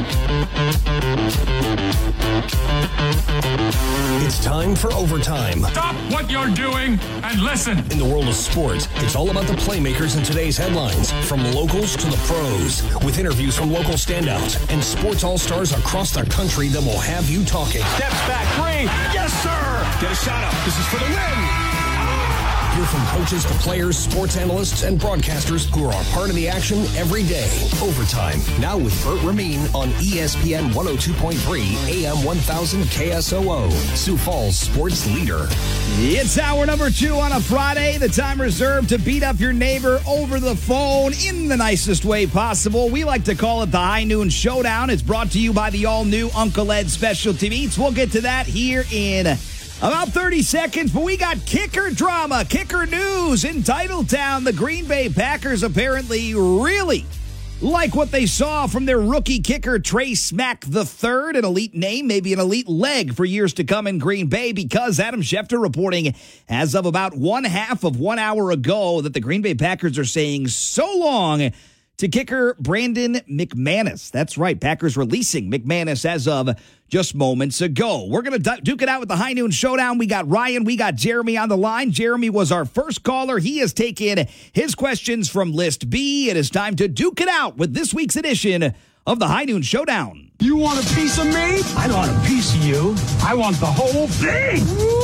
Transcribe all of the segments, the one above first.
It's time for overtime. Stop what you're doing and listen. In the world of sports, it's all about the playmakers in today's headlines, from locals to the pros, with interviews from local standouts and sports all-stars across the country that will have you talking. Steps back, three. Yes, sir. Get a shot up. This is for the win. Hear from coaches to players, sports analysts, and broadcasters who are a part of the action every day. Overtime, now with Bert Rameen on ESPN 102.3 AM 1000 KSOO, Sioux Falls sports leader. It's hour number 2 on a Friday, the time reserved to beat up your neighbor over the phone in the nicest way possible. We like to call it the High Noon Showdown. It's brought to you by the all-new Uncle Ed Specialty Meats. We'll get to that here in about 30 seconds, but we got kicker drama, kicker news in Titletown. The Green Bay Packers apparently really like what they saw from their rookie kicker, Trey Smack III, an elite name, maybe an elite leg for years to come in Green Bay, because Adam Schefter reporting as of about 1 hour ago that the Green Bay Packers are saying so long to kicker Brandon McManus. That's right, Packers releasing McManus as of just moments ago. We're going to duke it out with the High Noon Showdown. We got Ryan, we got Jeremy on the line. Jeremy was our first caller. He has taken his questions from List B. It is time to duke it out with this week's edition of the High Noon Showdown. You want a piece of me? I don't want a piece of you. I want the whole thing.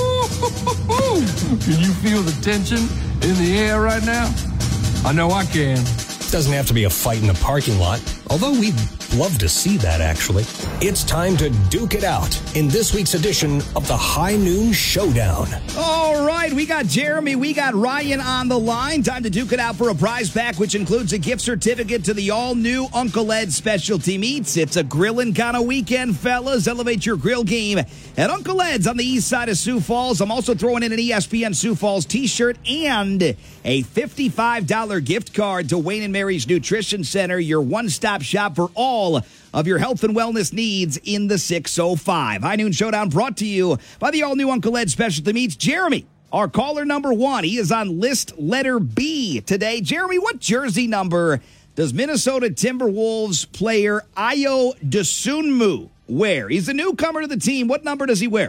Can you feel the tension in the air right now? I know I can. Doesn't have to be a fight in the parking lot, although we'd love to see that, actually. It's time to duke it out in this week's edition of the High Noon Showdown. All right, we got Jeremy, we got Ryan on the line. Time to duke it out for a prize pack, which includes a gift certificate to the all-new Uncle Ed Specialty Meats. It's a grilling kind of weekend, fellas. Elevate your grill game at Uncle Ed's on the east side of Sioux Falls. I'm also throwing in an ESPN Sioux Falls t-shirt and a $55 gift card to Wayne and Mary's Nutrition Center, your one-stop shop for all of your health and wellness needs in the 605. High Noon Showdown brought to you by the all-new Uncle Ed Specialty Meats. Jeremy, our caller number 1. He is on list letter B today. Jeremy, what jersey number does Minnesota Timberwolves player Ayo Dosunmu wear? He's a newcomer to the team. What number does he wear?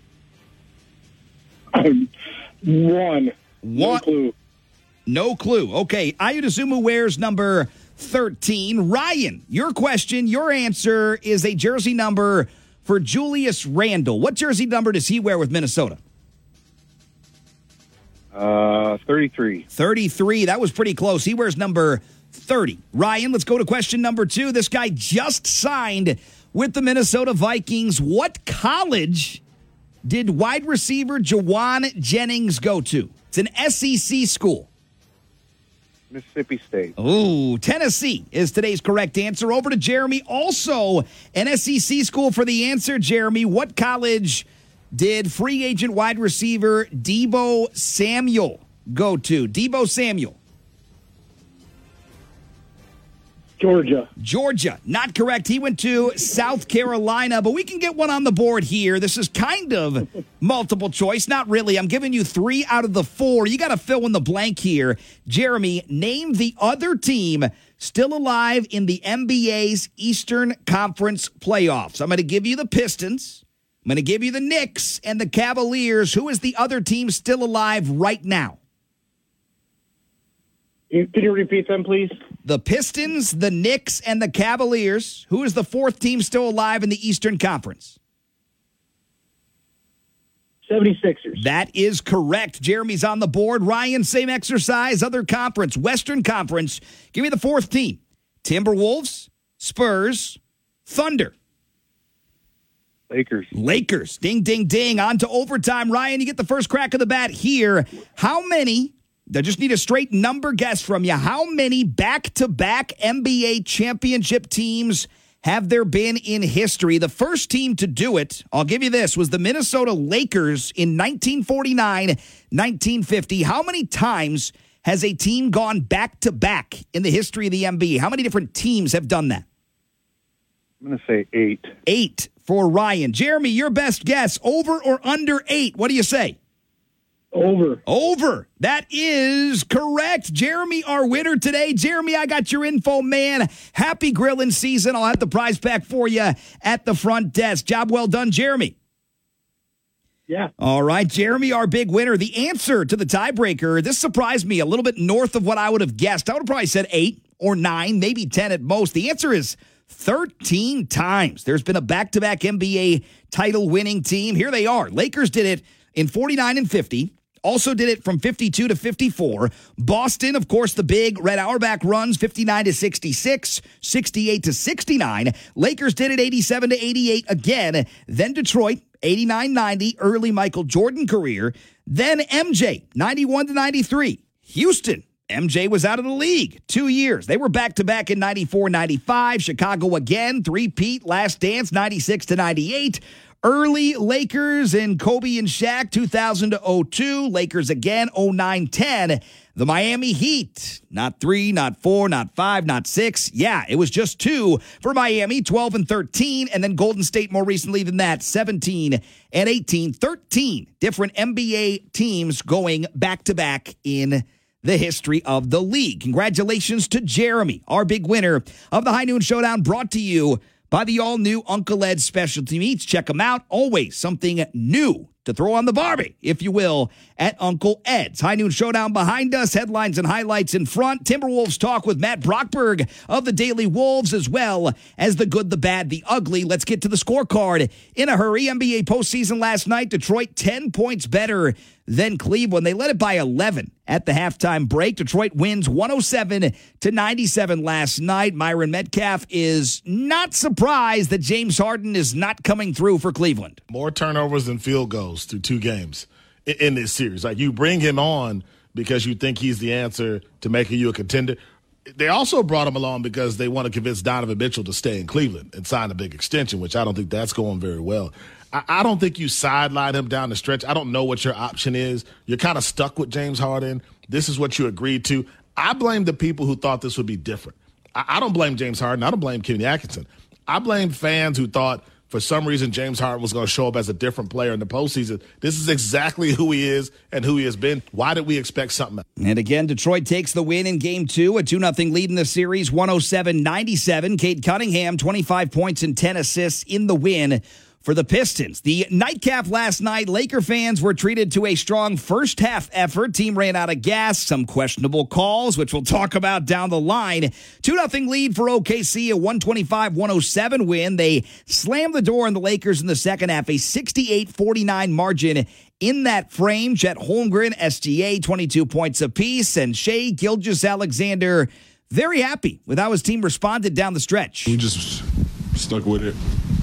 1. No clue. No clue. Okay, Ayo Dosunmu wears number 13. Ryan, your question, your answer is a jersey number for Julius Randle. What jersey number does he wear with Minnesota? 33. 33. That was pretty close. He wears number 30. Ryan, let's go to question number 2. This guy just signed with the Minnesota Vikings. What college did wide receiver Jawan Jennings go to? It's an SEC school. Mississippi State. Oh, Tennessee is today's correct answer. Over to Jeremy. Also, an SEC school for the answer. Jeremy, what college did free agent wide receiver Deebo Samuel go to? Deebo Samuel. Georgia. Not correct. He went to South Carolina, but we can get one on the board here. This is kind of multiple choice. Not really. I'm giving you 3 out of the 4. You got to fill in the blank here. Jeremy, name the other team still alive in the NBA's Eastern Conference playoffs. I'm going to give you the Pistons. I'm going to give you the Knicks and the Cavaliers. Who is the other team still alive right now? Can you repeat them, please? The Pistons, the Knicks, and the Cavaliers. Who is the 4th team still alive in the Eastern Conference? 76ers. That is correct. Jeremy's on the board. Ryan, same exercise. Other conference, Western Conference. Give me the 4th team. Timberwolves, Spurs, Thunder. Lakers. Ding, ding, ding. On to overtime. Ryan, you get the first crack of the bat here. How many... I just need a straight number guess from you. How many back-to-back NBA championship teams have there been in history? The first team to do it, I'll give you this, was the Minnesota Lakers in 1949, 1950. How many times has a team gone back-to-back in the history of the NBA? How many different teams have done that? I'm going to say 8. 8 for Ryan. Jeremy, your best guess, over or under 8? What do you say? Over. That is correct. Jeremy, our winner today. Jeremy, I got your info, man. Happy grilling season. I'll have the prize pack for you at the front desk. Job well done, Jeremy. Yeah. All right, Jeremy, our big winner. The answer to the tiebreaker, this surprised me a little bit north of what I would have guessed. I would have probably said 8 or 9, maybe 10 at most. The answer is 13 times. There's been a back-to-back NBA title-winning team. Here they are. Lakers did it in 49 and 50. Also did it from 52 to 54. Boston, of course, the big Red Auerbach runs, 59 to 66, 68 to 69. Lakers did it 87 to 88 again. Then Detroit, 89-90, early Michael Jordan career. Then MJ, 91 to 93. Houston, MJ was out of the league 2 years. They were back-to-back in 94-95. Chicago again, three-peat, last dance, 96 to 98. Early Lakers and Kobe and Shaq, 2000 to 02. Lakers again, 09-10. The Miami Heat, not 3, not 4, not 5, not 6. Yeah, it was just 2 for Miami, 12 and 13. And then Golden State more recently than that, 17 and 18. 13 different NBA teams going back-to-back in the history of the league. Congratulations to Jeremy, our big winner of the High Noon Showdown, brought to you by the all-new Uncle Ed's Specialty Meats. Check them out. Always something new to throw on the Barbie, if you will, at Uncle Ed's. High Noon Showdown behind us, headlines and highlights in front. Timberwolves talk with Matt Brockberg of the Daily Wolves, as well as the good, the bad, the ugly. Let's get to the scorecard in a hurry. NBA postseason last night, Detroit 10 points better than Cleveland. They led it by 11 at the halftime break. Detroit wins 107 to 97 last night. Myron Metcalf is not surprised that James Harden is not coming through for Cleveland. More turnovers than field goals through 2 games in this series. Like, you bring him on because you think he's the answer to making you a contender. They also brought him along because they want to convince Donovan Mitchell to stay in Cleveland and sign a big extension, which I don't think that's going very well. I don't think you sideline him down the stretch. I don't know what your option is. You're kind of stuck with James Harden. This is what you agreed to. I blame the people who thought this would be different. I don't blame James Harden. I don't blame Kenny Atkinson. I blame fans who thought for some reason James Harden was going to show up as a different player in the postseason. This is exactly who he is and who he has been. Why did we expect something else? And again, Detroit takes the win in Game 2, a 2-0 lead in the series, 107-97. Cade Cunningham, 25 points and 10 assists in the win for the Pistons. The nightcap last night, Laker fans were treated to a strong first-half effort. Team ran out of gas, some questionable calls, which we'll talk about down the line. 2-0 lead for OKC, a 125-107 win. They slammed the door on the Lakers in the second half, a 68-49 margin in that frame. Chet Holmgren, SGA, 22 points apiece, and Shai Gilgeous-Alexander very happy with how his team responded down the stretch. We just stuck with it.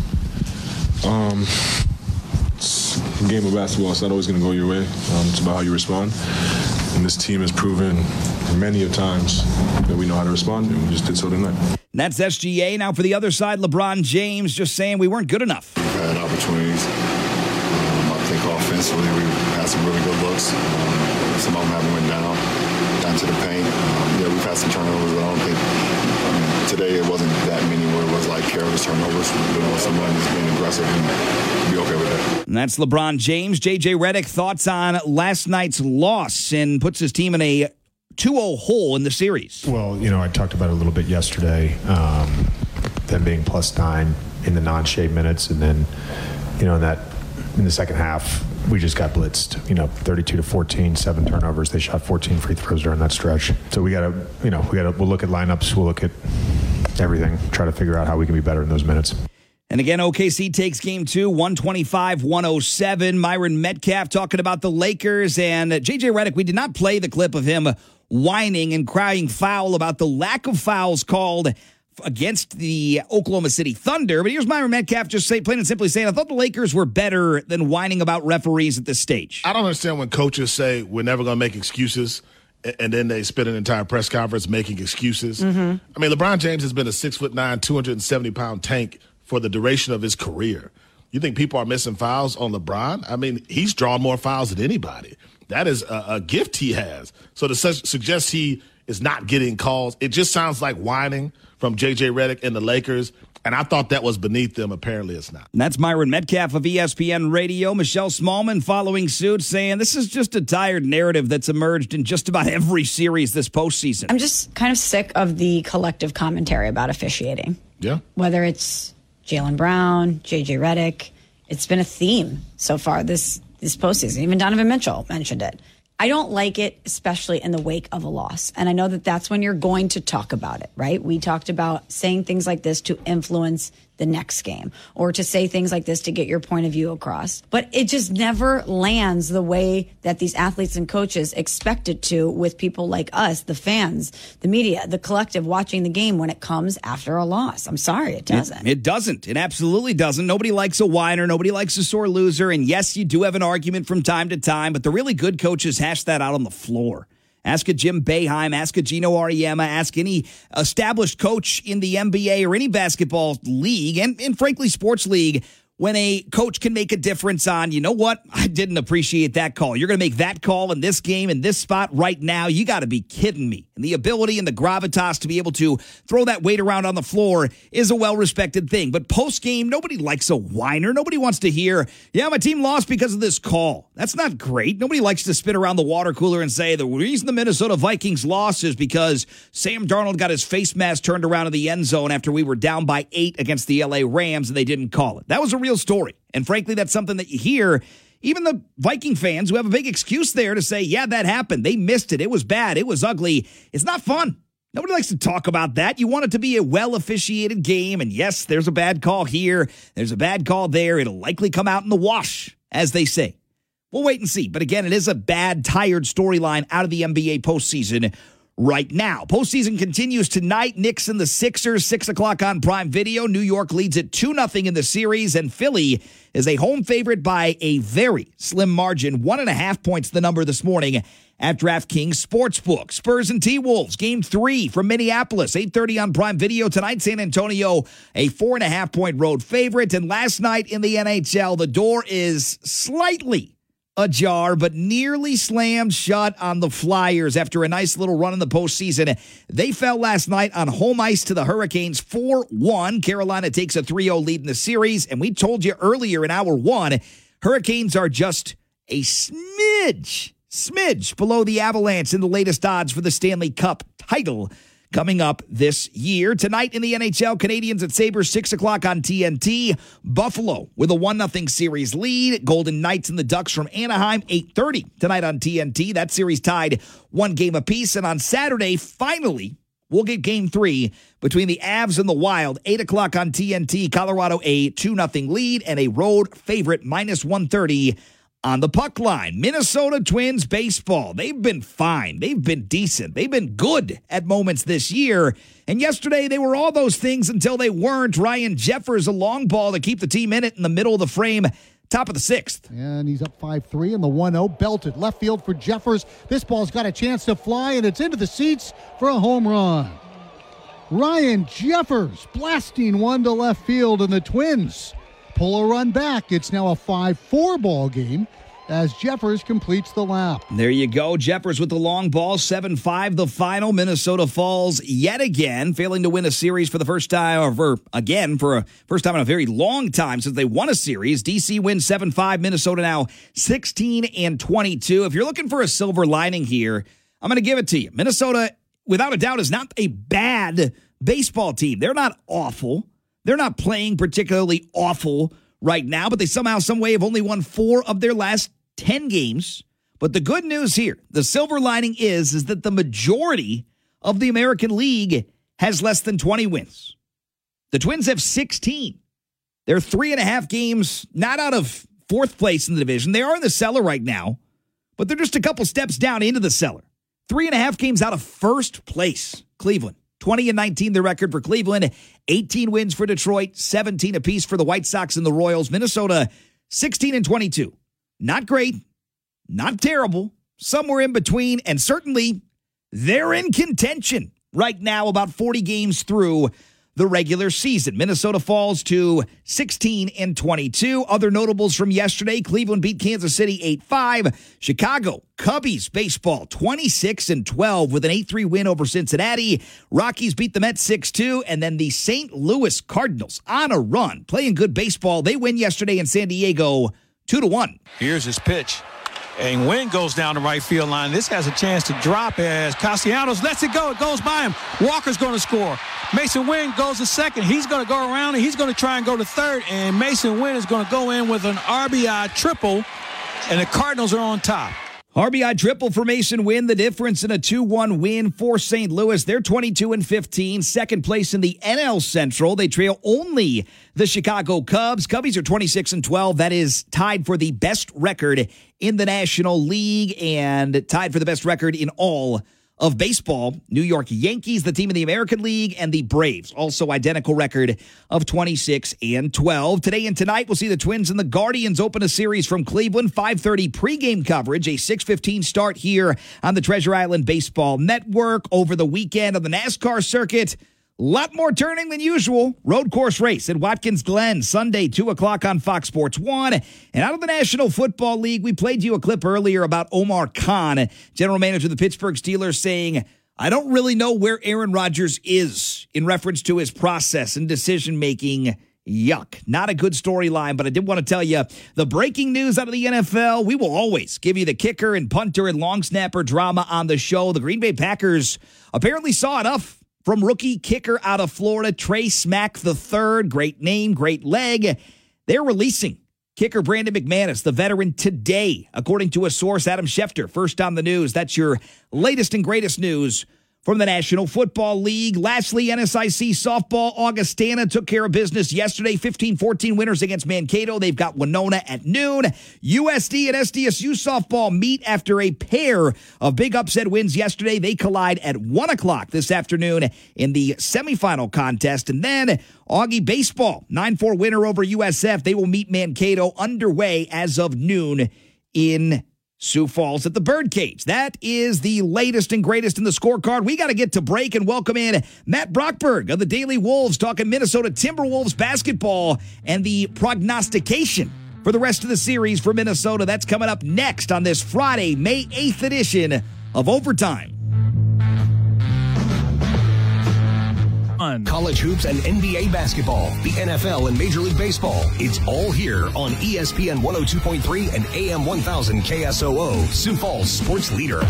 It's a game of basketball. It's not always going to go your way. It's about how you respond. And this team has proven many of times that we know how to respond, and we just did so tonight. That's SGA. Now for the other side, LeBron James just saying we weren't good enough. We've had opportunities. I think offensively we had some really good looks. Some of them haven't went down to the paint. We've had some turnovers, but I don't think today it wasn't that many where it was like careless turnovers. Someone is being aggressive and be okay with that. And that's LeBron James. JJ Redick, thoughts on last night's loss and puts his team in a 2-0 hole in the series. Well, I talked about it a little bit yesterday, them being +9 in the non-shade minutes, and then, in the second half, we just got blitzed, 32-14, 7 turnovers. They shot 14 free throws during that stretch. So we'll look at lineups, we'll look at everything, try to figure out how we can be better in those minutes. And again, OKC takes Game 2, 125-107. Myron Metcalf talking about the Lakers, and JJ Redick, we did not play the clip of him whining and crying foul about the lack of fouls called against the Oklahoma City Thunder. But here's Myron Metcalf just plain and simply saying, I thought the Lakers were better than whining about referees at this stage. I don't understand when coaches say we're never going to make excuses, and then they spend an entire press conference making excuses. Mm-hmm. I mean, LeBron James has been a 6'9", 270-pound tank for the duration of his career. You think people are missing fouls on LeBron? I mean, he's drawn more fouls than anybody. That is a gift he has. So to suggest he is not getting calls. It just sounds like whining from J.J. Redick and the Lakers. And I thought that was beneath them. Apparently it's not. And that's Myron Metcalf of ESPN Radio. Michelle Smallman following suit, saying this is just a tired narrative that's emerged in just about every series this postseason. I'm just kind of sick of the collective commentary about officiating. Yeah. Whether it's Jaylen Brown, J.J. Redick, it's been a theme so far this postseason. Even Donovan Mitchell mentioned it. I don't like it, especially in the wake of a loss. And I know that that's when you're going to talk about it, right? We talked about saying things like this to influence the next game or to say things like this to get your point of view across. But it just never lands the way that these athletes and coaches expect it to with people like us, the fans, the media, the collective watching the game when it comes after a loss. I'm sorry, it doesn't. It doesn't. It absolutely doesn't. Nobody likes a whiner. Nobody likes a sore loser. And yes, you do have an argument from time to time, but the really good coaches hash that out on the floor. Ask a Jim Boeheim, ask a Gino Auriemma, ask any established coach in the NBA or any basketball league, and frankly, sports league, when a coach can make a difference on, you know what, I didn't appreciate that call. You're going to make that call in this game, in this spot right now. You got to be kidding me. And the ability and the gravitas to be able to throw that weight around on the floor is a well-respected thing. But post-game, nobody likes a whiner. Nobody wants to hear, yeah, my team lost because of this call. That's not great. Nobody likes to spit around the water cooler and say the reason the Minnesota Vikings lost is because Sam Darnold got his face mask turned around in the end zone after we were down by 8 against the LA Rams and they didn't call it. That was a real story. And frankly, that's something that you hear. Even the Viking fans who have a big excuse there to say, yeah, that happened. They missed it. It was bad. It was ugly. It's not fun. Nobody likes to talk about that. You want it to be a well-officiated game. And yes, there's a bad call here. There's a bad call there. It'll likely come out in the wash, as they say. We'll wait and see. But again, it is a bad, tired storyline out of the NBA postseason right now. Postseason continues tonight. Knicks and the Sixers, 6 o'clock on Prime Video. New York leads at 2-0 in the series, and Philly is a home favorite by a very slim margin. 1.5 points the number this morning at DraftKings Sportsbook. Spurs and T-Wolves, Game 3 from Minneapolis, 8:30 on Prime Video tonight. San Antonio, a 4.5-point road favorite. And last night in the NHL, the door is slightly ajar, but nearly slammed shut on the Flyers after a nice little run in the postseason. They fell last night on home ice to the Hurricanes 4-1. Carolina takes a 3-0 lead in the series, and we told you earlier in hour one, Hurricanes are just a smidge below the Avalanche in the latest odds for the Stanley Cup title coming up this year. Tonight in the NHL, Canadiens at Sabres, 6 o'clock on TNT. Buffalo with a 1-0 series lead. Golden Knights and the Ducks from Anaheim, 8:30 tonight on TNT. That series tied 1 game apiece. And on Saturday, finally, we'll get Game 3 between the Avs and the Wild, 8 o'clock on TNT. Colorado a 2-0 lead and a road favorite, -130 on the puck line. Minnesota Twins baseball. They've been fine. They've been decent. They've been good at moments this year. And yesterday they were all those things until they weren't. Ryan Jeffers, a long ball to keep the team in it in the middle of the frame. Top of the 6th. And he's up 5-3 in the 1-0. Belted left field for Jeffers. This ball's got a chance to fly, and it's into the seats for a home run. Ryan Jeffers blasting one to left field, and the Twins pull a run back. It's now a 5-4 ball game as Jeffers completes the lap. There you go. Jeffers with the long ball. 7-5 the final. Minnesota falls yet again, failing to win a series for the first time, or for a first time in a very long time since they won a series. DC wins 7-5. Minnesota now 16-22. If you're looking for a silver lining here, I'm going to give it to you. Minnesota, without a doubt, is not a bad baseball team. They're not awful. They're not playing particularly awful right now, but they somehow, some way have only won 4 of their last 10 games. But the good news here, the silver lining is that the majority of the American League has less than 20 wins. The Twins have 16. They're 3.5 games not out of 4th place in the division. They are in the cellar right now, but they're just a couple steps down into the cellar. 3.5 games out of 1st place, Cleveland. 20-19 the record for Cleveland, 18 wins for Detroit, 17 apiece for the White Sox and the Royals. Minnesota, 16-22. Not great, not terrible, somewhere in between, and certainly they're in contention right now about 40 games through the regular season. Minnesota falls to 16-22. Other notables from yesterday: Cleveland beat Kansas City 8-5. Chicago Cubbies baseball 26-12 with an 8-3 win over Cincinnati. Rockies beat the Mets 6-2, and then the St. Louis Cardinals on a run, playing good baseball. They win yesterday in San Diego 2-1. Here's his pitch. And Wynn goes down the right field line. This has a chance to drop as Castellanos lets it go. It goes by him. Walker's going to score. Mason Wynn goes to second. He's going to go around, and he's going to try and go to third. And Mason Wynn is going to go in with an RBI triple, and the Cardinals are on top. RBI triple for Mason Wynn, the difference in a 2-1 win for St. Louis. They're 22-15, second place in the NL Central. They trail only the Chicago Cubs. Cubbies are 26-12. That is tied for the best record in the National League and tied for the best record in all of baseball. New York Yankees, the team in the American League, and the Braves, also identical record of 26-12. Today and tonight, we'll see the Twins and the Guardians open a series from Cleveland. 5:30 pregame coverage, a 6:15 start here on the Treasure Island Baseball Network. Over the weekend on the NASCAR circuit, a lot more turning than usual. Road course race at Watkins Glen, Sunday, 2 o'clock on Fox Sports 1. And out of the National Football League, we played you a clip earlier about Omar Khan, general manager of the Pittsburgh Steelers, saying, "I don't really know where Aaron Rodgers is," in reference to his process and decision-making. Yuck. Not a good storyline, but I did want to tell you the breaking news out of the NFL. We will always give you the kicker and punter and long snapper drama on the show. The Green Bay Packers apparently saw enough from rookie kicker out of Florida, Trey Smack III. Great name, great leg. They're releasing kicker Brandon McManus, the veteran, today, according to a source, Adam Schefter, first on the news. That's your latest and greatest news from the National Football League. Lastly, NSIC softball, Augustana took care of business yesterday. 15-14 winners against Mankato. They've got Winona at noon. USD and SDSU softball meet after a pair of big upset wins yesterday. They collide at 1 o'clock this afternoon in the semifinal contest. And then Augie baseball, 9-4 winner over USF. They will meet Mankato, underway as of noon in Sioux Falls at the Birdcage. That is the latest and greatest in the scorecard. We got to get to break and welcome in Matt Brockberg of the Daily Wolves, talking Minnesota Timberwolves basketball and the prognostication for the rest of the series for Minnesota. That's coming up next on this Friday, May 8th edition of Overtime. College hoops and NBA basketball, the NFL and Major League Baseball. It's all here on ESPN 102.3 and AM 1000 KSOO, Sioux Falls sports leader.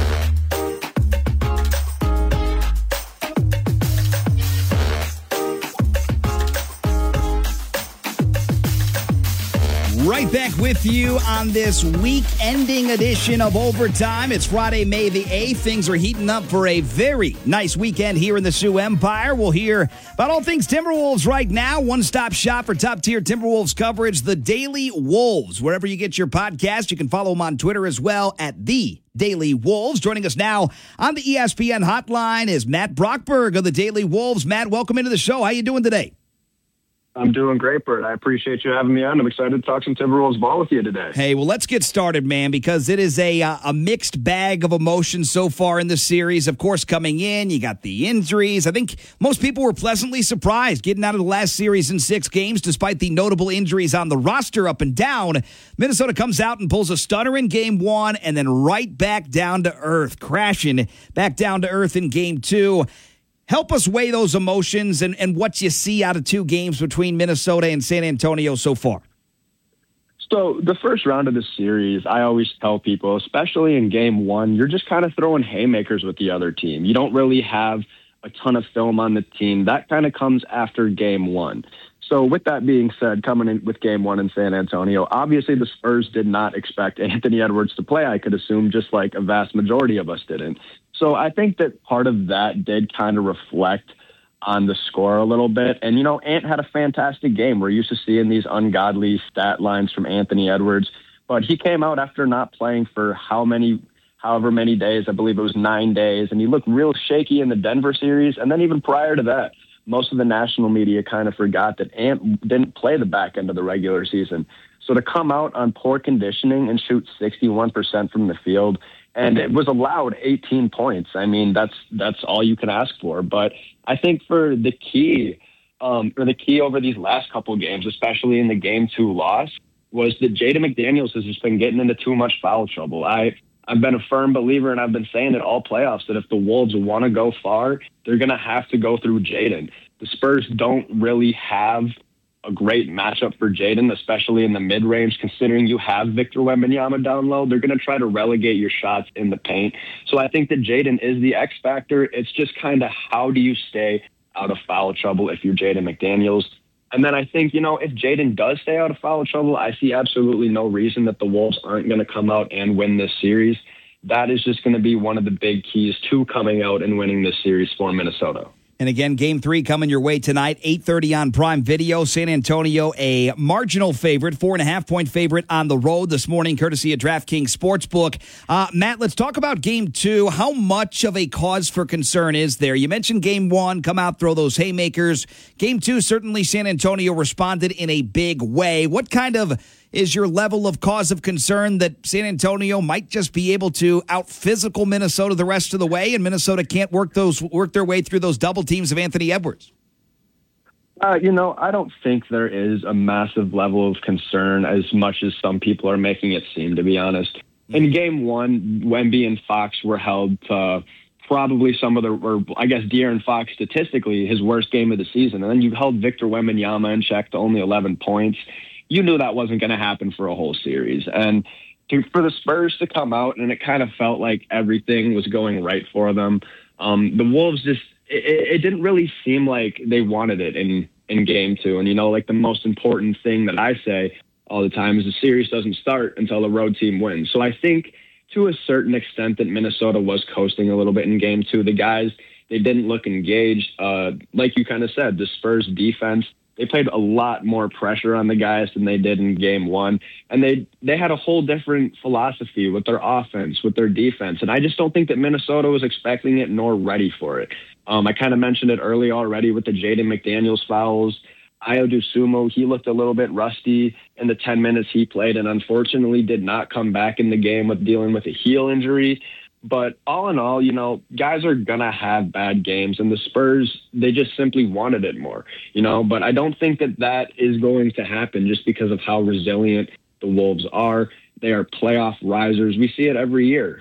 Right back with you on this week-ending edition of Overtime. It's Friday, May the 8th. Things are heating up for a very nice weekend here in the Sioux Empire. We'll hear about all things Timberwolves right now. One-stop shop for top-tier Timberwolves coverage, the Daily Wolves. Wherever you get your podcast, you can follow them on Twitter as well at The Daily Wolves. Joining us now on the ESPN hotline is Matt Brockberg of the Daily Wolves. Matt, welcome into the show. How you doing today? I'm doing great, Bert. I appreciate you having me on. I'm excited to talk some Timberwolves ball with you today. Hey, well, let's get started, man, because it is a mixed bag of emotions so far in the series. Of course, coming in, you got the injuries. I think most people were pleasantly surprised getting out of the last series in 6 games, despite the notable injuries on the roster up and down. Minnesota comes out and pulls a stunner in Game 1 and then right back down to earth, crashing back down to earth in Game 2. Help us weigh those emotions and what you see out of 2 games between Minnesota and San Antonio so far. So the first round of the series, I always tell people, especially in Game 1, you're just kind of throwing haymakers with the other team. You don't really have a ton of film on the team. That kind of comes after Game 1. So with that being said, coming in with Game 1 in San Antonio, obviously the Spurs did not expect Anthony Edwards to play, I could assume, just like a vast majority of us didn't. So I think that part of that did kind of reflect on the score a little bit. And, you know, Ant had a fantastic game. We're used to seeing these ungodly stat lines from Anthony Edwards, but he came out after not playing for however many days. I believe it was 9 days, and he looked real shaky in the Denver series. And then even prior to that, most of the national media kind of forgot that Ant didn't play the back end of the regular season. So to come out on poor conditioning and shoot 61% from the field, and it was allowed 18 points. I mean, that's all you can ask for. But I think for the key or the key over these last couple games, especially in the Game 2 loss, was that Jaden McDaniels has just been getting into too much foul trouble. I've been a firm believer, and I've been saying it all playoffs, that if the Wolves want to go far, they're going to have to go through Jaden. The Spurs don't really have a great matchup for Jaden, especially in the mid-range, considering you have Victor Wembanyama down low. They're going to try to relegate your shots in the paint. So I think that Jaden is the X factor. It's just kind of how do you stay out of foul trouble if you're Jaden McDaniels. And then I think, if Jaden does stay out of foul trouble, I see absolutely no reason that the Wolves aren't going to come out and win this series. That is just going to be one of the big keys to coming out and winning this series for Minnesota. And again, Game 3 coming your way tonight, 8:30 on Prime Video. San Antonio, a marginal favorite, 4.5-point favorite on the road this morning, courtesy of DraftKings Sportsbook. Matt, let's talk about Game 2. How much of a cause for concern is there? You mentioned Game 1, come out, throw those haymakers. Game 2, certainly San Antonio responded in a big way. What kind of is your level of cause of concern that San Antonio might just be able to out-physical Minnesota the rest of the way, and Minnesota can't work their way through those double teams of Anthony Edwards? I don't think there is a massive level of concern as much as some people are making it seem, to be honest. In Game 1, Wemby and Fox were held to probably De'Aaron Fox statistically his worst game of the season. And then you held Victor Wembanyama in check to only 11 points. You knew that wasn't going to happen for a whole series. And for the Spurs to come out, and it kind of felt like everything was going right for them. The Wolves it didn't really seem like they wanted it in Game 2. And, the most important thing that I say all the time is the series doesn't start until the road team wins. So I think to a certain extent that Minnesota was coasting a little bit in Game 2. The guys, they didn't look engaged. Like you kind of said, the Spurs defense, they played a lot more pressure on the guys than they did in Game 1. And they had a whole different philosophy with their offense, with their defense. And I just don't think that Minnesota was expecting it nor ready for it. I kind of mentioned it early already with the Jaden McDaniels fouls. Ayo Dosunmu, he looked a little bit rusty in the 10 minutes he played and unfortunately did not come back in the game with dealing with a heel injury. But all in all, guys are going to have bad games, and the Spurs, they just simply wanted it more, But I don't think that is going to happen just because of how resilient the Wolves are. They are playoff risers. We see it every year.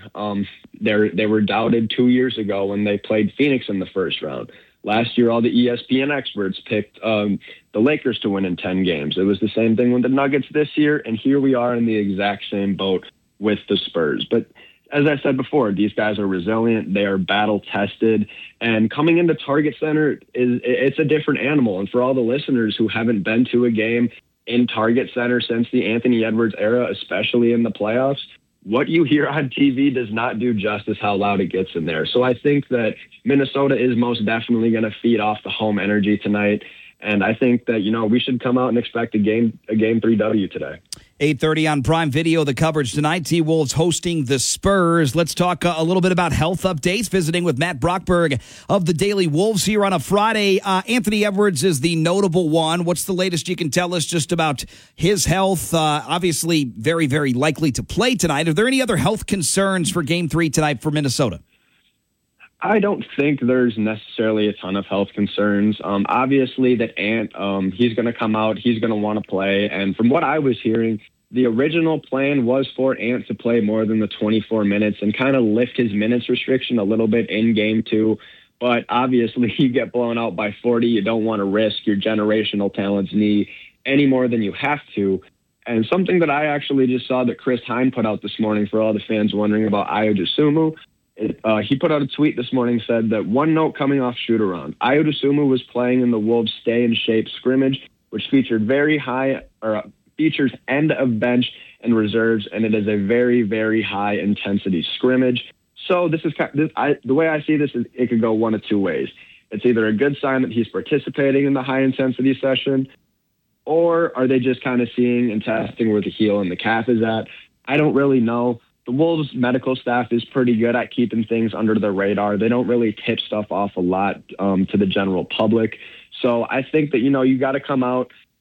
They were doubted 2 years ago when they played Phoenix in the first round. Last year, all the ESPN experts picked the Lakers to win in 10 games. It was the same thing with the Nuggets this year, and here we are in the exact same boat with the Spurs. But as I said before, these guys are resilient. They are battle-tested. And coming into Target Center, it's a different animal. And for all the listeners who haven't been to a game in Target Center since the Anthony Edwards era, especially in the playoffs, what you hear on TV does not do justice how loud it gets in there. So I think that Minnesota is most definitely going to feed off the home energy tonight. And I think that, we should come out and expect a Game 3 W today. 8:30 on Prime Video, the coverage tonight. T-Wolves hosting the Spurs. Let's talk a little bit about health updates. Visiting with Matt Brockberg of the Daily Wolves here on a Friday. Anthony Edwards is the notable one. What's the latest you can tell us just about his health? Obviously, very, very likely to play tonight. Are there any other health concerns for Game 3 tonight for Minnesota? I don't think there's necessarily a ton of health concerns. Obviously, that Ant, he's going to come out. He's going to want to play. And from what I was hearing, the original plan was for Ant to play more than the 24 minutes and kind of lift his minutes restriction a little bit in Game 2. But obviously, you get blown out by 40. You don't want to risk your generational talent's knee any more than you have to. And something that I actually just saw that Chris Hine put out this morning for all the fans wondering about Ayo Dosunmu, he put out a tweet this morning, said that one note coming off shoot-around. Ayo Dosunmu was playing in the Wolves stay-in-shape scrimmage, which featured features end of bench and reserves, and it is a very, very high-intensity scrimmage. So the way I see this is it could go one of two ways. It's either a good sign that he's participating in the high-intensity session, or are they just kind of seeing and testing where the heel and the calf is at? I don't really know. The Wolves medical staff is pretty good at keeping things under the radar. They don't really tip stuff off a lot to the general public. So I think that, you got to come out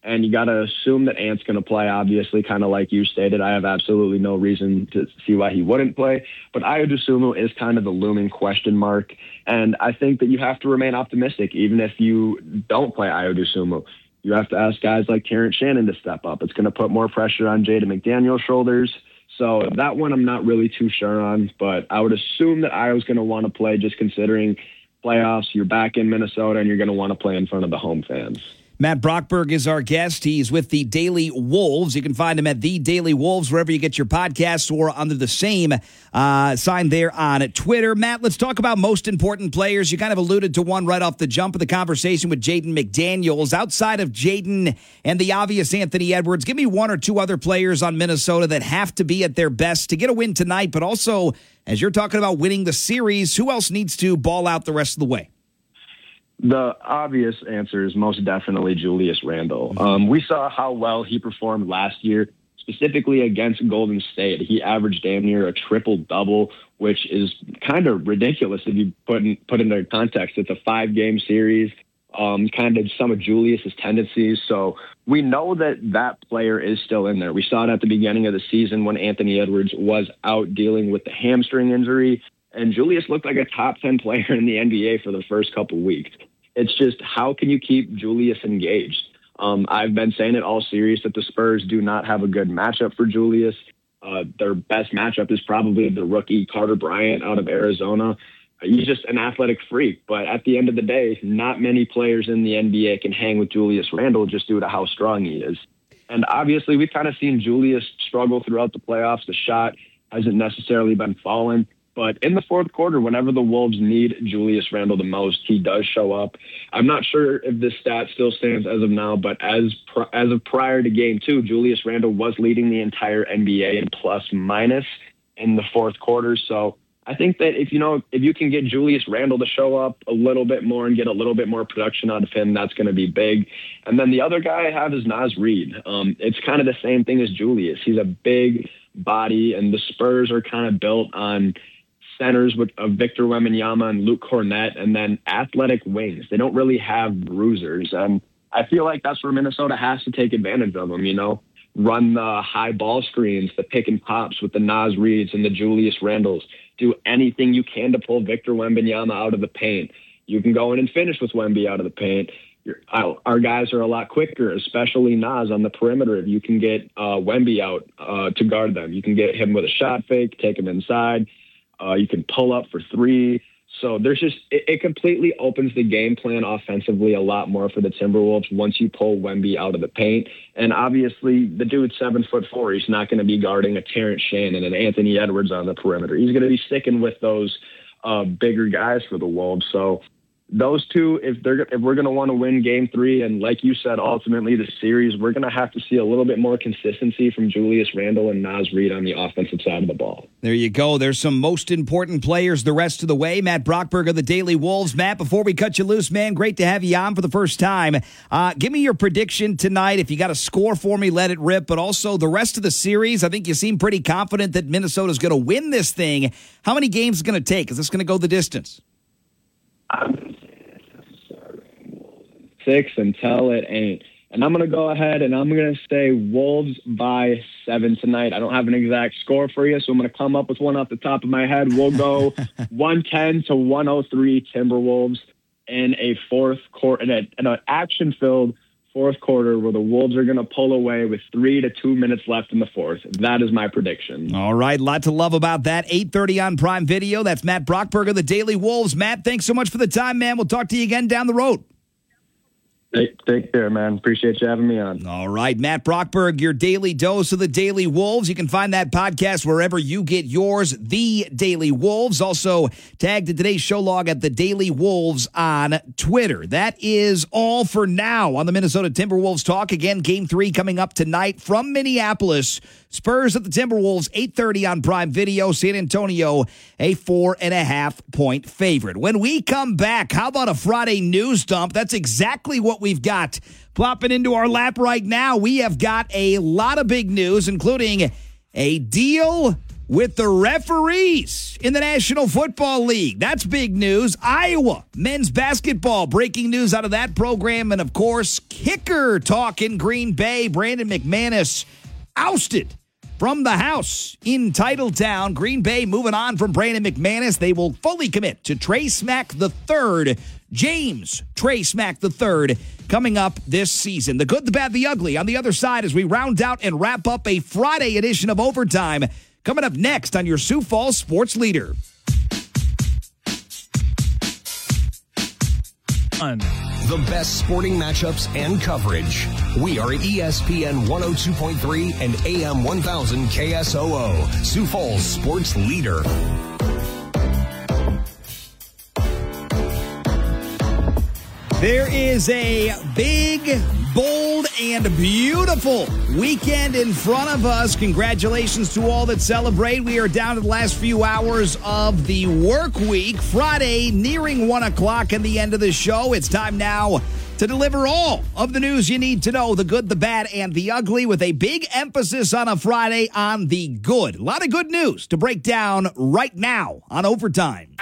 And you got to assume that Ant's going to play, obviously, kind of like you stated. I have absolutely no reason to see why he wouldn't play. But Ayo Dosunmu is kind of the looming question mark. And I think that you have to remain optimistic, even if you don't play Ayo Dosunmu. You have to ask guys like Terrence Shannon to step up. It's going to put more pressure on Jaden McDaniel's shoulders. So that one I'm not really too sure on. But I would assume that Ayo's going to want to play, just considering playoffs. You're back in Minnesota, and you're going to want to play in front of the home fans. Matt Brockberg is our guest. He's with the Daily Wolves. You can find him at The Daily Wolves, wherever you get your podcasts, or under the same sign there on Twitter. Matt, let's talk about most important players. You kind of alluded to one right off the jump of the conversation with Jaden McDaniels. Outside of Jaden and the obvious Anthony Edwards, give me one or two other players on Minnesota that have to be at their best to get a win tonight, but also, as you're talking about winning the series, who else needs to ball out the rest of the way? The obvious answer is most definitely Julius Randle. We saw how well he performed last year, specifically against Golden State. He averaged damn near a triple-double, which is kind of ridiculous if you put into context. It's a 5-game series, kind of some of Julius's tendencies. So we know that player is still in there. We saw it at the beginning of the season when Anthony Edwards was out dealing with the hamstring injury, and Julius looked like a top 10 player in the NBA for the first couple weeks. It's just, how can you keep Julius engaged? I've been saying it all series that the Spurs do not have a good matchup for Julius. Their best matchup is probably the rookie Carter Bryant out of Arizona. He's just an athletic freak. But at the end of the day, not many players in the NBA can hang with Julius Randle just due to how strong he is. And obviously, we've kind of seen Julius struggle throughout the playoffs. The shot hasn't necessarily been falling. But in the fourth quarter, whenever the Wolves need Julius Randle the most, he does show up. I'm not sure if this stat still stands as of now, but as of prior to Game 2, Julius Randle was leading the entire NBA in plus-minus in the fourth quarter. So I think that if you can get Julius Randle to show up a little bit more and get a little bit more production out of him, that's going to be big. And then the other guy I have is Naz Reid. It's kind of the same thing as Julius. He's a big body, and the Spurs are kind of built on centers of Victor Wembanyama and Luke Cornett, and then athletic wings. They don't really have bruisers. And I feel like that's where Minnesota has to take advantage of them, run the high ball screens, the pick and pops with the Naz Reids and the Julius Randles. Do anything you can to pull Victor Wembanyama out of the paint. You can go in and finish with Wemby out of the paint. Our guys are a lot quicker, especially Naz on the perimeter. If you can get Wemby out to guard them, you can get him with a shot fake, take him inside. You can pull up for 3. So there's just it completely opens the game plan offensively a lot more for the Timberwolves once you pull Wemby out of the paint. And obviously, the dude's 7'4". He's not going to be guarding a Terrence Shannon and Anthony Edwards on the perimeter. He's going to be sticking with those bigger guys for the Wolves. So those two, if we're going to want to win Game 3, and like you said, ultimately the series, we're going to have to see a little bit more consistency from Julius Randle and Naz Reid on the offensive side of the ball. There you go. There's some most important players the rest of the way. Matt Brockberg of the Daily Wolves. Matt, before we cut you loose, man, great to have you on for the first time. Give me your prediction tonight. If you got a score for me, let it rip. But also the rest of the series, I think you seem pretty confident that Minnesota's going to win this thing. How many games is it going to take? Is this going to go the distance? 6 until it ain't. And I'm going to go ahead and I'm going to say Wolves by 7 tonight. I don't have an exact score for you, so I'm going to come up with one off the top of my head. We'll go 110 to 103 Timberwolves in a fourth quarter, in an action-filled fourth quarter where the Wolves are going to pull away with 3 to 2 minutes left in the fourth. That is my prediction. All right, a lot to love about that. 8:30 on Prime Video. That's Matt Brockberg of the Daily Wolves. Matt, thanks so much for the time, man. We'll talk to you again down the road. Take care, man. Appreciate you having me on. All right, Matt Brockberg, your daily dose of the Daily Wolves. You can find that podcast wherever you get yours, The Daily Wolves. Also tagged in today's show log at The Daily Wolves on Twitter. That is all for now on the Minnesota Timberwolves Talk. Again, Game 3 coming up tonight from Minneapolis. Spurs at the Timberwolves, 8:30 on Prime Video. San Antonio, a 4.5-point favorite. When we come back, how about a Friday news dump? That's exactly what we've got plopping into our lap right now. We have got a lot of big news, including a deal with the referees in the National Football League. That's big news. Iowa men's basketball, breaking news out of that program. And, of course, kicker talk in Green Bay. Brandon McManus ousted from the house in Titletown. Green Bay moving on from Brandon McManus. They will fully commit to Trey Smack III, James Trey Smack III, coming up this season. The good, the bad, the ugly on the other side as we round out and wrap up a Friday edition of Overtime. Coming up next on your Sioux Falls Sports Leader. The best sporting matchups and coverage. We are ESPN 102.3 and AM 1000 KSOO, Sioux Falls Sports Leader. There is a big, bold, and beautiful weekend in front of us. Congratulations to all that celebrate. We are down to the last few hours of the work week. Friday, nearing 1 o'clock and the end of the show. It's time now to deliver all of the news you need to know, the good, the bad, and the ugly, with a big emphasis on a Friday on the good. A lot of good news to break down right now on Overtime.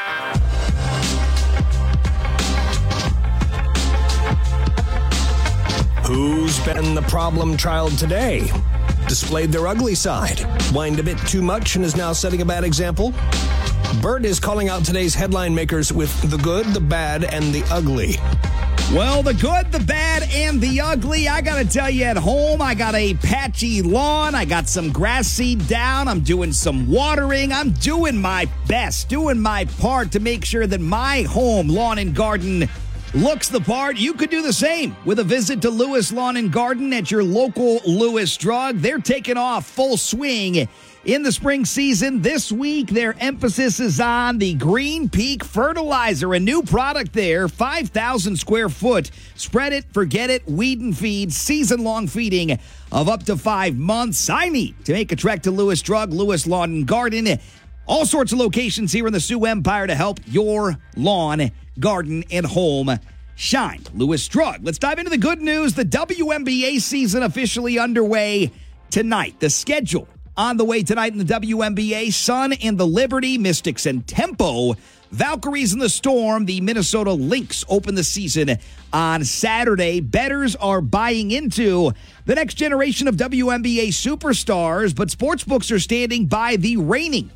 Who's been the problem child today? Displayed their ugly side, whined a bit too much, and is now setting a bad example? Bert is calling out today's headline makers with the good, the bad, and the ugly. Well, the good, the bad, and the ugly. I got to tell you, at home, I got a patchy lawn. I got some grass seed down. I'm doing some watering. I'm doing my best, doing my part to make sure that my home lawn and garden looks the part. You could do the same with a visit to Lewis Lawn and Garden at your local Lewis Drug. They're taking off full swing in the spring season. This week, their emphasis is on the Green Peak Fertilizer, a new product there, 5,000 square foot. Spread it, forget it, weed and feed, season-long feeding of up to 5 months. I need to make a trek to Lewis Drug, Lewis Lawn and Garden. All sorts of locations here in the Sioux Empire to help your lawn, garden, and home shine. Lewis Drug. Let's dive into the good news. The WNBA season officially underway tonight. The schedule on the way tonight in the WNBA. Sun and the Liberty, Mystics and Tempo, Valkyries and the Storm. The Minnesota Lynx open the season on Saturday. Bettors are buying into the next generation of WNBA superstars, but sportsbooks are standing by the reigning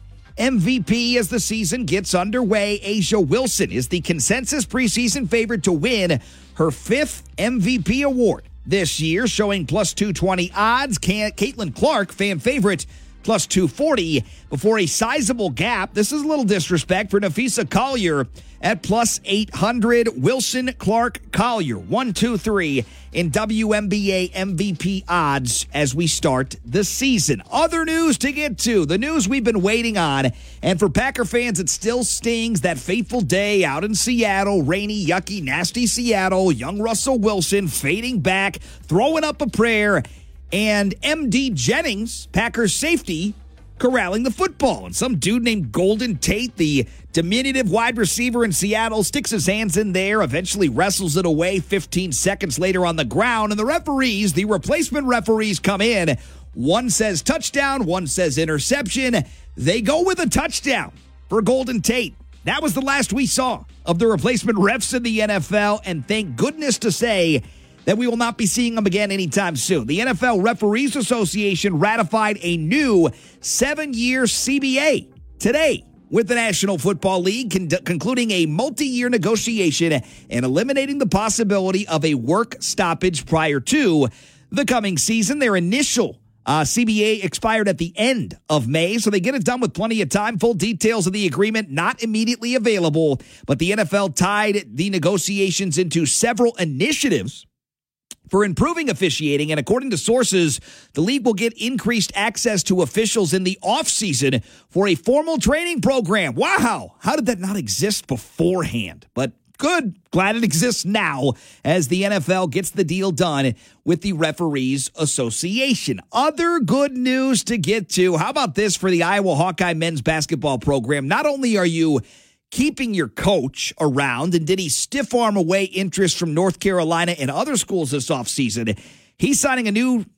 MVP as the season gets underway. A'ja Wilson is the consensus preseason favorite to win her 5th MVP award this year, showing plus 220 odds. Caitlin Clark, fan favorite, plus 240 before a sizable gap. This is a little disrespect for Napheesa Collier at plus 800. Wilson, Clark, Collier, 1, 2, 3 in WNBA MVP odds as we start the season. Other news to get to, the news we've been waiting on, and for Packer fans, it still stings. That fateful day out in Seattle, rainy, yucky, nasty Seattle, young Russell Wilson fading back, throwing up a prayer, and M.D. Jennings, Packers safety, corralling the football. And some dude named Golden Tate, the diminutive wide receiver in Seattle, sticks his hands in there, eventually wrestles it away 15 seconds later on the ground. And the referees, the replacement referees, come in. One says touchdown, one says interception. They go with a touchdown for Golden Tate. That was the last we saw of the replacement refs in the NFL. And thank goodness to say that we will not be seeing them again anytime soon. The NFL Referees Association ratified a new 7-year CBA today with the National Football League, concluding a multi-year negotiation and eliminating the possibility of a work stoppage prior to the coming season. Their initial CBA expired at the end of May, so they get it done with plenty of time. Full details of the agreement not immediately available, but the NFL tied the negotiations into several initiatives for improving officiating, and according to sources, the league will get increased access to officials in the offseason for a formal training program. Wow, how did that not exist beforehand? But good, glad it exists now as the NFL gets the deal done with the Referees Association. Other good news to get to. How about this for the Iowa Hawkeye men's basketball program? Not only are you keeping your coach around, and did he stiff-arm away interest from North Carolina and other schools this offseason, he's signing a new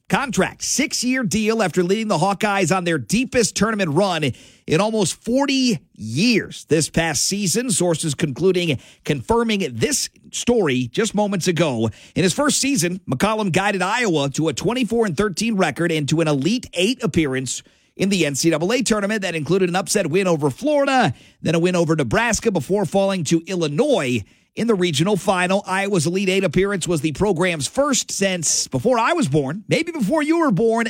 contract, 6-year deal after leading the Hawkeyes on their deepest tournament run in almost 40 years this past season. Sources confirming this story just moments ago. In his first season, McCollum guided Iowa to a 24-13 record and to an Elite Eight appearance in the NCAA tournament that included an upset win over Florida, then a win over Nebraska before falling to Illinois in the regional final. Iowa's Elite Eight appearance was the program's first since before I was born, maybe before you were born,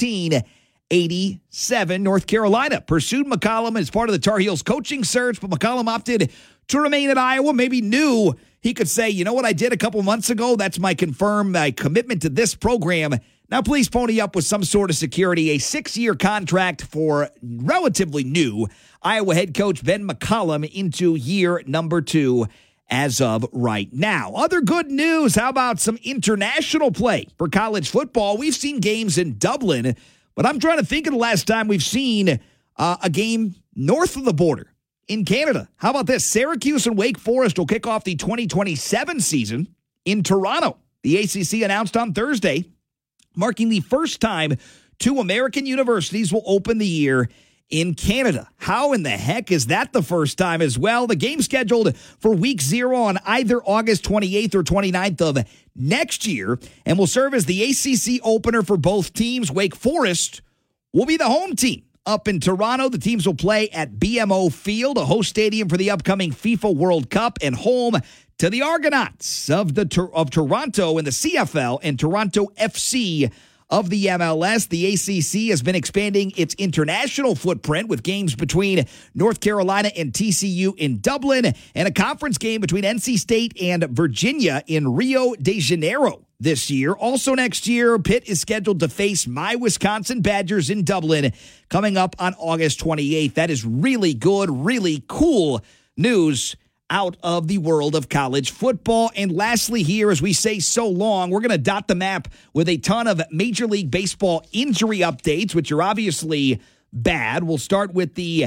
1987. North Carolina pursued McCollum as part of the Tar Heels coaching search, but McCollum opted to remain at Iowa, maybe knew he could say, you know what I did a couple months ago? That's my commitment to this program. Now please pony up with some sort of security. A 6-year contract for relatively new Iowa head coach Ben McCollum into year number 2 as of right now. Other good news, how about some international play for college football? We've seen games in Dublin, but I'm trying to think of the last time we've seen a game north of the border in Canada. How about this? Syracuse and Wake Forest will kick off the 2027 season in Toronto. The ACC announced on Thursday, marking the first time 2 American universities will open the year in Canada. How in the heck is that the first time as well? The game scheduled for week 0 on either August 28th or 29th of next year and will serve as the ACC opener for both teams. Wake Forest will be the home team up in Toronto. The teams will play at BMO Field, a host stadium for the upcoming FIFA World Cup, and home to the Argonauts of Toronto in the CFL and Toronto FC of the MLS. The ACC has been expanding its international footprint with games between North Carolina and TCU in Dublin and a conference game between NC State and Virginia in Rio de Janeiro this year. Also next year, Pitt is scheduled to face my Wisconsin Badgers in Dublin coming up on August 28th. That is really good, really cool news out of the world of college football. And lastly here, as we say so long, we're going to dot the map with a ton of Major League Baseball injury updates, which are obviously bad. We'll start with the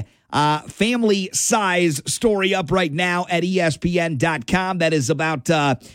family size story up right now at ESPN.com. That is about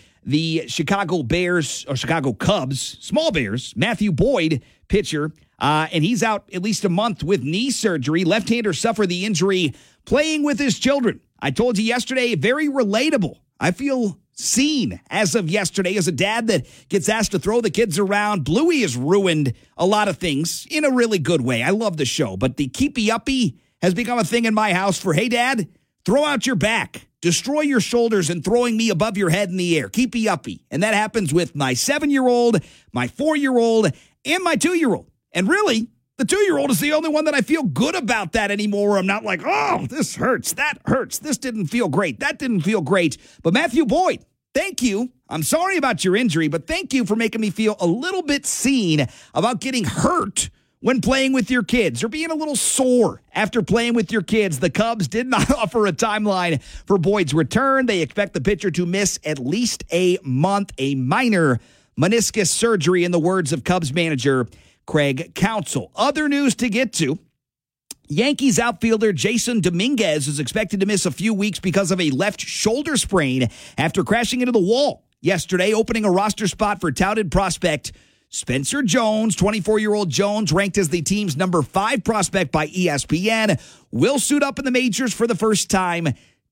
the Chicago Bears, or Chicago Cubs, small Bears, Matthew Boyd, pitcher, and he's out at least a month with knee surgery. Left-hander suffered the injury playing with his children. I told you yesterday, very relatable. I feel seen as of yesterday as a dad that gets asked to throw the kids around. Bluey has ruined a lot of things in a really good way. I love the show, but the keepy-uppy has become a thing in my house for, hey, Dad, throw out your back, destroy your shoulders, and throwing me above your head in the air. Keepy-uppy. And that happens with my 7-year-old, my 4-year-old, and my 2-year-old. And really, the 2-year-old is the only one that I feel good about that anymore. I'm not like, oh, this hurts, that hurts, this didn't feel great, that didn't feel great. But Matthew Boyd, thank you. I'm sorry about your injury, but thank you for making me feel a little bit seen about getting hurt when playing with your kids or being a little sore after playing with your kids. The Cubs did not offer a timeline for Boyd's return. They expect the pitcher to miss at least a month, a minor meniscus surgery, in the words of Cubs manager Craig Counsell. Other news to get to. Yankees outfielder Jason Dominguez is expected to miss a few weeks because of a left shoulder sprain after crashing into the wall yesterday, opening a roster spot for touted prospect Spencer Jones. 24-year-old Jones, ranked as the team's number 5 prospect by ESPN, will suit up in the majors for the first time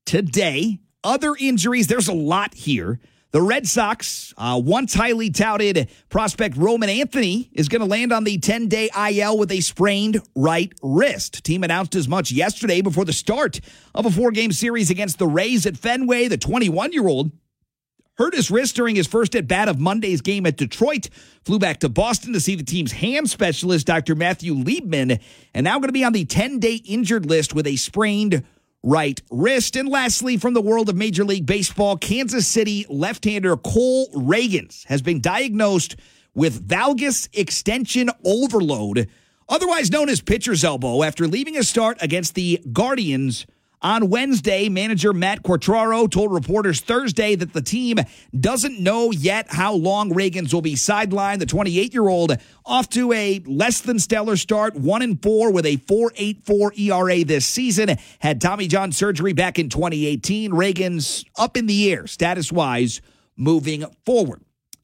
today. Other injuries, there's a lot here. The Red Sox, once highly touted prospect Roman Anthony, is going to land on the 10-day IL with a sprained right wrist. Team announced as much yesterday before the start of a 4-game series against the Rays at Fenway. The 21-year-old hurt his wrist during his first at-bat of Monday's game at Detroit, flew back to Boston to see the team's hand specialist, Dr. Matthew Liebman, and now going to be on the 10-day injured list with a sprained right wrist. And lastly, from the world of Major League Baseball, Kansas City left-hander Cole Ragans has been diagnosed with valgus extension overload, otherwise known as pitcher's elbow, after leaving a start against the Guardians on Wednesday. Manager Matt Quatraro told reporters Thursday that the team doesn't know yet how long Ragans will be sidelined. The 28-year-old off to a less than stellar start, 1-4 with a 4.84 ERA this season. Had Tommy John surgery back in 2018. Ragans up in the air status-wise moving forward.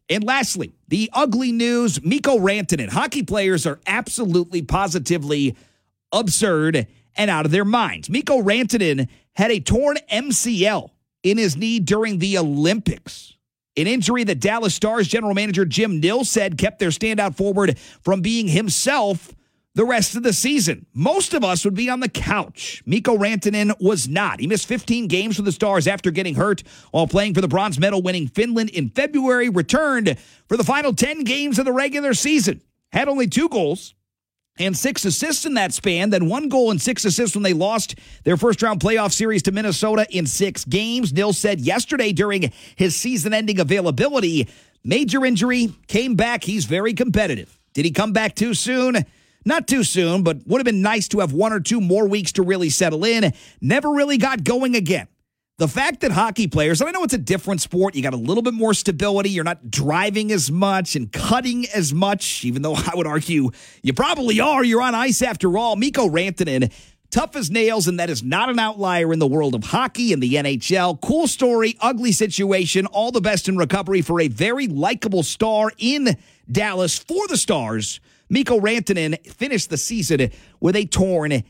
And lastly, the ugly news, Mikko Rantanen. Hockey players are absolutely, positively absurd and out of their minds. Mikko Rantanen had a torn MCL in his knee during the Olympics. An injury that Dallas Stars general manager Jim Nill said kept their standout forward from being himself the rest of the season. Most of us would be on the couch. Mikko Rantanen was not. He missed 15 games for the Stars after getting hurt while playing for the bronze medal-winning Finland in February, returned for the final 10 games of the regular season. Had only 2 goals and 6 assists in that span, then 1 goal and 6 assists when they lost their first-round playoff series to Minnesota in 6 games. Nill said yesterday during his season-ending availability, major injury, came back. He's very competitive. Did he come back too soon? Not too soon, but would have been nice to have 1 or 2 more weeks to really settle in. Never really got going again. The fact that hockey players, and I know it's a different sport, you got a little bit more stability, you're not driving as much and cutting as much, even though I would argue you probably are. You're on ice after all. Mikko Rantanen, tough as nails, and that is not an outlier in the world of hockey and the NHL. Cool story, ugly situation. All the best in recovery for a very likable star in Dallas for the Stars. Mikko Rantanen finished the season with a torn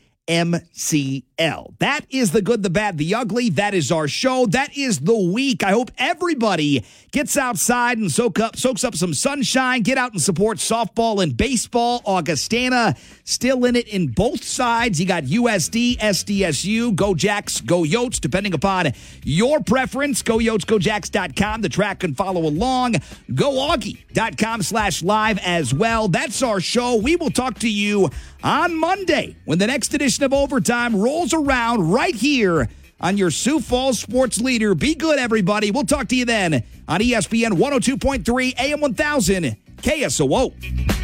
MCL. That is the good, the bad, the ugly. That is our show. That is the week. I hope everybody gets outside and soaks up some sunshine. Get out and support softball and baseball. Augustana still in it in both sides. You got USD, SDSU, go Jacks, go Yotes, depending upon your preference. Go Yotes, go Jacks.com to track and follow along. GoAugie.com/live as well. That's our show. We will talk to you on Monday when the next edition of Overtime rolls around right here on your Sioux Falls sports leader. Be good, everybody. We'll talk to you then on ESPN 102.3 AM 1000 KSOO.